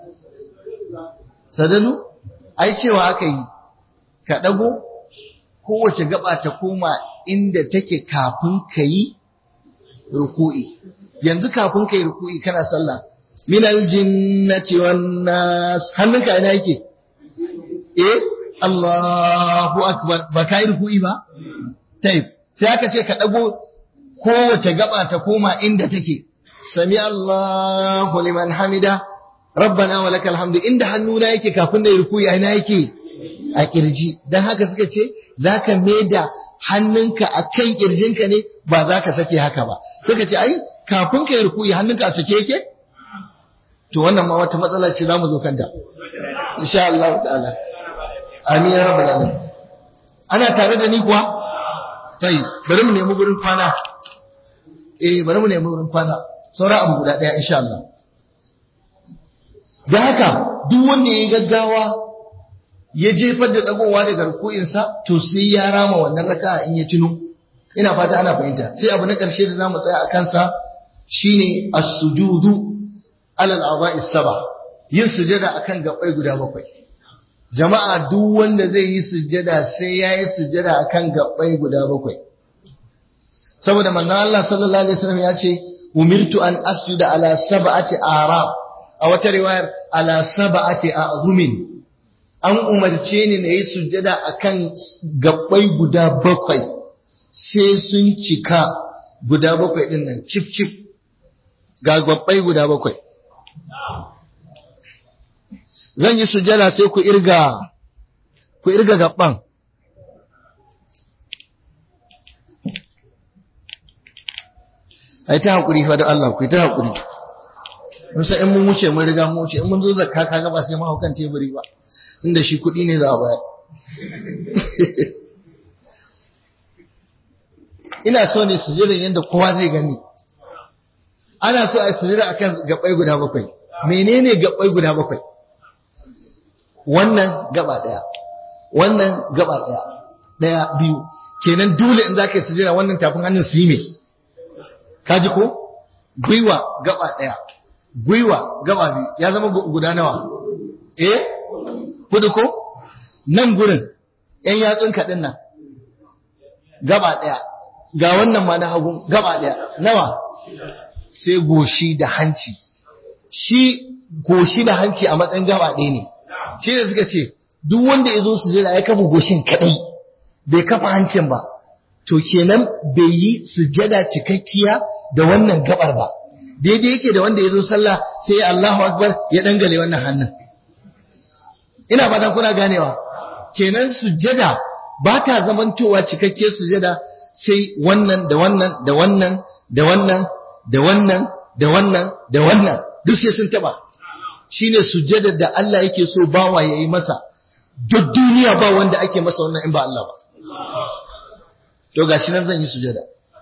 sadalu ai cewa aka yi ka dago kowace gaba ta koma inda take kafin kai ruku'i yanzu kafin kai ruku'i kana sallah minal jinnati wan nas hannunka ina yake eh Allahu akbar ba kai ruku'i ba tayi sai aka ce ka dago kowace gaba ta koma inda take sami Allahu liman hamida rabbana walakal hamdu inda hannuna yake kafin da ruku'i ina yake a kirji dan haka suka ce zaka maida hannunka akan kirjinka ne ba zaka sake haka ba suka ce ai kafin kai ruku'i hannunka a sake yake to wannan ma wata matsala ce zamu zo kanta insha Allah ta'ala amin ya rabbal alamin ana tare da ni kuwa sai bari mu nemi gurin kwana eh bari mu nemi gurin kwana sauran abu guda daya insha Allah da haka duk wanda yayi gaggawa ya jefar da dagowa daga ruku'in sa to sai ya rama wannan raka'a in ya tuno ina fata ana fahimta sai abu na karshe da zamu tsaya akan sa shine as-sujudu alal aba'i saba yin sujada akan gabbai guda bakwai jama'a duk wanda zai yi sujada sai yayi sujada akan gabbai guda bakwai saboda manzon Allah sallallahu alaihi wasallam ya ce umirtu an asjuda ala sab'ati arab a wata riwayar ala sab'ati a'zumin an umarce ni na yi sujada akan gabbai guda bakwai sai sun cika guda bakwai din nan cif cif ga gabbai guda bakwai zan yi sujjada sai ku irga ku irga gabban ai ta hakuri fa da Allah ku ta hakuri mun sai in mun wuce mun riga mun wuce in mun zo zakka kaga ba sai mu haukan teburi ba inda shi kudi ne za a bayar ina so ne sujjadan yanda kowa zai gani ana so a sujjada akan gabbai guda bakwai menene gabbai guda bakwai wannan gaba daya wannan gaba daya daya biyu kenan dole in zaka yi sujjada wannan tafin hannun su yi me kaji ko gwiwa gaba daya gwiwa gaba biyu ya zama guda nawa eh kudu ko nan gurin yan yatsun kadin nan gaba daya ga wannan ma na hagu gaba daya nawa sai goshi da hanci shi goshi da hanci a matsayin gaba ɗaya ne shi ne suka ce duk wanda ya zo su jira ya kafa goshin kadai bai kafa hancin ba to kenan bai yi sujada cikakkiya da wannan gabar ba daidai yake da wanda ya zo sallah sai Allahu akbar ya dangale wannan hannun ina fatan kuna ganewa kenan sujada ba ta zamantowa cikakkiyar sujada sai wannan da wannan da wannan da wannan da wannan da wannan da wannan duk sai sun taba shine sujjadar da Allah yake so bawa yayi masa duk duniya ba wanda ake masa wannan in ba Allah ba to gashi nan zan yi sujjada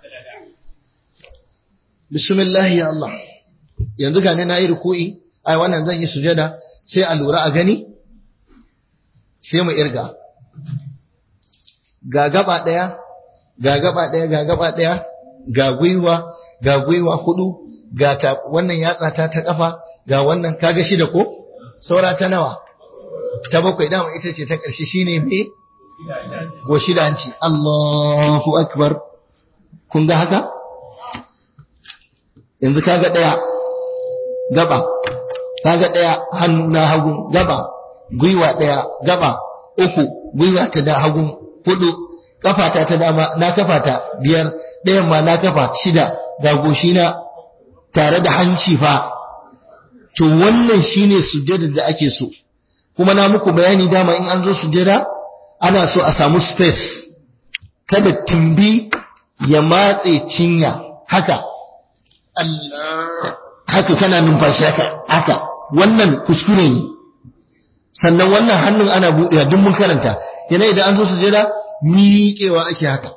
bismillah ya Allah yanzu ga ne nayi ruku'i ai wannan zan yi sujjada sai a lura a gani sai mu irga ga gaba ɗaya ga gaba ɗaya ga gaba ɗaya ga gwiwa ga gwiwa hudu ga ta wannan yatsa ta ta kafa ga wannan kaga shida ko saura ta nawa ta bakwai dama ita ce ta ƙarshe shine me goshi da hanci Allahu akbar kun ga haka yanzu kaga ɗaya gaba kaga ɗaya hannu na hagu gaba gwiwa ɗaya gaba uku gwiwa ta da hagu hudu kafata ta dama na kafata biyar ɗayan ma na kafa shida ga goshi na tare da hanci fa to wannan shine sujjada da ake so kuma na muku bayani dama in an zo sujjada ana so a samu space kada tumbi ya matse cinya haka Allah haka kana numfashi haka haka wannan kuskure ne sannan wannan hannun ana buɗewa duk mun karanta yana idan an zo sujjada miƙewa ake haka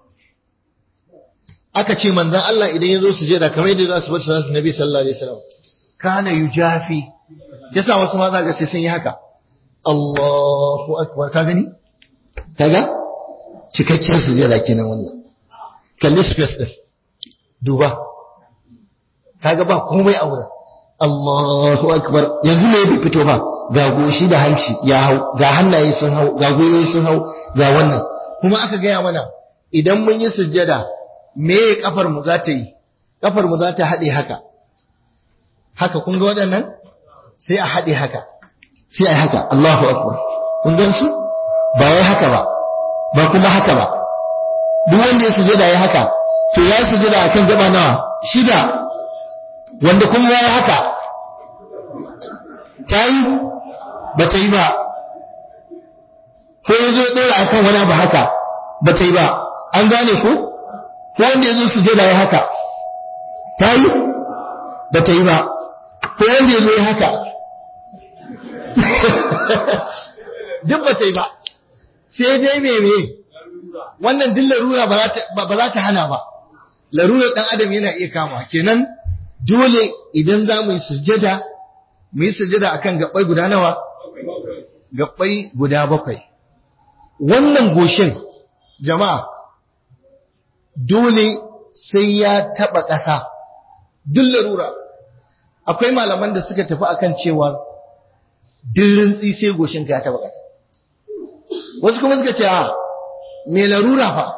aka ce manzon Allah idan ya zo sujjada kamar yadda za su bar salatu nabi sallallahu alaihi wasallam kana yujafi yasa wasu ma za ga sai sun yi haka Allahu akbar ka gani kaga cikakken sujjada kenan wannan kalli space din duba kaga ba komai a wurin Allahu akbar yanzu ne bai fito ba ga goshi da hanci ya hau ga hannaye sun hau ga gwiwoyi sun hau ga wannan kuma aka gaya mana idan mun yi sujjada me kafar mu za ta yi kafar mu za ta haɗe haka haka kun ga waɗannan sai a haɗe haka sai a yi haka Allahu akbar kun gan su ba wai haka ba ba kuma haka ba duk wanda ya sujjada ya haka to ya sujjada akan gaba nawa shida wanda kuma ya haka ta yi ba ta yi ba ko ya zo ɗora a kan wani abu haka ba ta yi ba an gane ko ko wanda ya zo su je da ya haka ta yi ba ta yi ba ko wanda ya zo ya haka duk ba ta yi ba sai dai meme wannan duk larura ba za ta hana ba larurar ɗan adam yana iya kama kenan dole idan za mu yi sujjada mu yi sujjada akan gabbai guda nawa gabbai guda bakwai wannan goshin jama'a dole sai ya taba ƙasa duk larura akwai malaman da suka tafi akan cewa dirrin tsi sai goshin ka ya taba ƙasa wasu kuma suka ce a me larura fa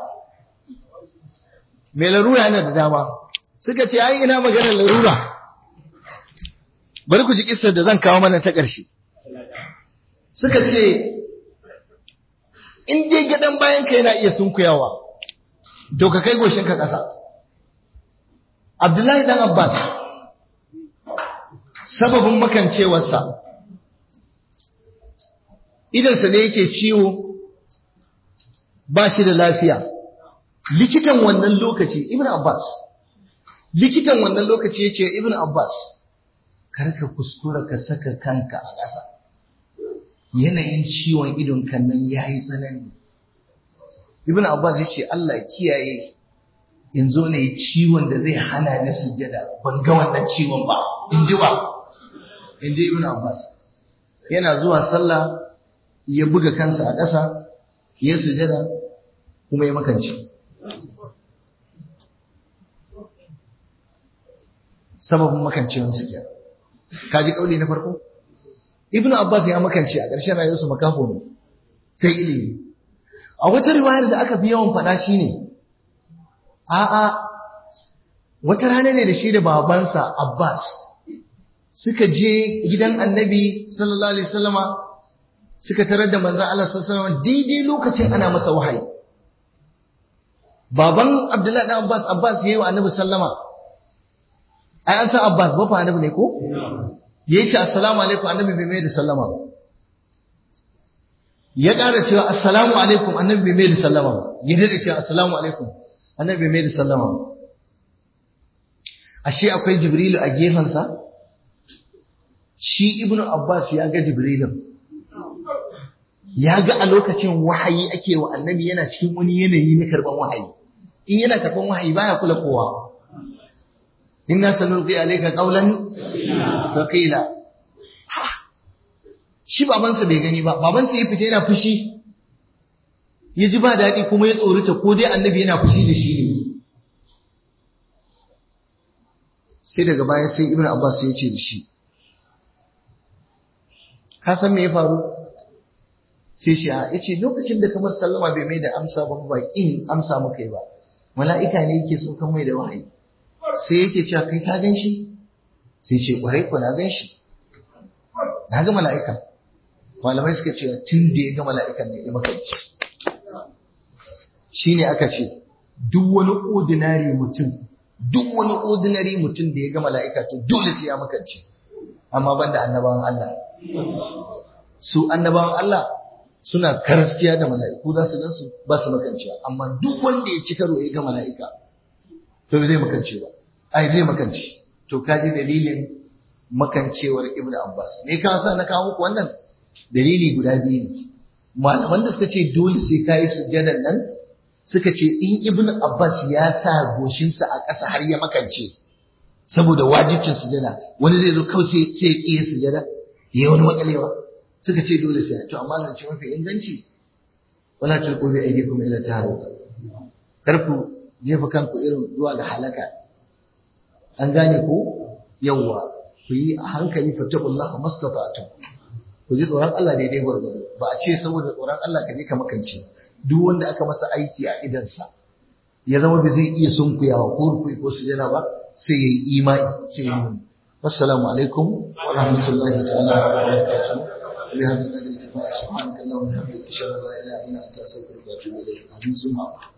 me larura yana da dama suka ce ai ina maganar larura bari ku ji kissar da zan kawo mana ta ƙarshe suka ce in dai gadan bayan ka yana iya sunkuyawa to ka kai goshin ka ƙasa Abdullahi dan Abbas sababin makancewarsa idansa ne yake ciwo ba shi da lafiya likitan wannan lokaci Ibn Abbas likitan wannan lokaci ya ce Ibn Abbas karka kuskura ka saka kanka a ƙasa yanayin ciwon idon kan nan yayi tsanani Ibn Abbas ya ce Allah kiyaye in zo ne ciwon da zai hana ni sujjada ban ga wannan ciwon ba in ji ba in ji Ibn Abbas yana zuwa sallah ya buga kansa a ƙasa ya sujjada kuma ya makance sababin makancewansa kenan kaji kauli na farko Ibn Abbas ya makance a ƙarshen rayuwarsa makafo ne sai ilimi a wata riwayar da aka fi yawan faɗa shine a'a wata rana ne da shi da babansa Abbas suka je gidan Annabi sallallahu alaihi wasallama suka tarar da manzon Allah sallallahu alaihi wasallam daidai lokacin ana masa wahayi baban Abdullahi dan Abbas Abbas yayi wa Annabi sallama ai an san Abbas ba fa Annabi ne ko yayi ce assalamu alaikum Annabi bai mai da sallama ba ya ƙara cewa assalamu alaikum Annabi bai mai da sallama ba ya dade cewa assalamu alaikum Annabi bai mai da sallama ba ashe akwai Jibrilu a gefensa shi Ibnu Abbas ya ga Jibrilu ya ga a lokacin wahayi ake wa Annabi yana cikin wani yanayi na karban wahayi in yana karban wahayi baya kula kowa inna sanulqi alayka qawlan thaqila shi babansa bai gani ba babansa ya fita yana fushi ya ji ba daɗi kuma ya tsorita ko dai annabi yana fushi da shi ne. Sai daga baya sai Ibn Abbas ya ce da shi, ka san me ya faru? Sai shi a yace lokacin da kamar sallama bai mai da amsa ba ba in amsa maka ba, mala'ika ne yake so kan mai da wahayi. Sai yake cewa kai ka gan shi? Sai ce kwarai ko na gan shi, na ga mala'ika. Malamai suka ce tun da ya ga mala'ikan ne ya makanci. Shi ne aka ce duk wani ordinary mutum duk wani ordinary mutum da ya ga mala'ika to dole sai ya makanci, amma banda annabawan Allah. Su annabawan Allah suna karaskiya da mala'iku za su gan su ba su makanciya, amma duk wanda ya ci karo ya ga mala'ika to zai makance ba, ai zai makanci. To kaji dalilin makancewar Ibn Abbas. Me ka sa na kawo muku wannan? Dalili guda biyu ne. Malaman da suka ce dole sai kai sujjadan nan suka ce in Ibn Abbas ya sa goshinsa a ƙasa har ya makance saboda wajibcin sujjada, wani zai zo kawai sai sai ya ƙi sujjada ya wani makalewa, suka ce dole sai. To amma zan ce mafi inganci, wala tulqu bi aydikum ila taharuka, kar ku jefa kanku irin zuwa ga halaka. An gane ko? Yawwa, ku yi a hankali fattaqullaha mastata'tum, ku ji tsoron Allah daidai gwargwado. Ba a ce saboda tsoron Allah ka je ka makance. Duk wanda aka masa aiki a idansa ya zama bai zai iya sunkuyawa ko rukui ko sujada ba, sai ya yi imani, sai ya yi. Wassalamu alaikum wa rahmatullahi ta'ala wa barakatuh. بهذا القدر كفاية. سبحانك اللهم وبحمدك أشهد أن لا إله إلا أنت أستغفرك وأتوب إليك.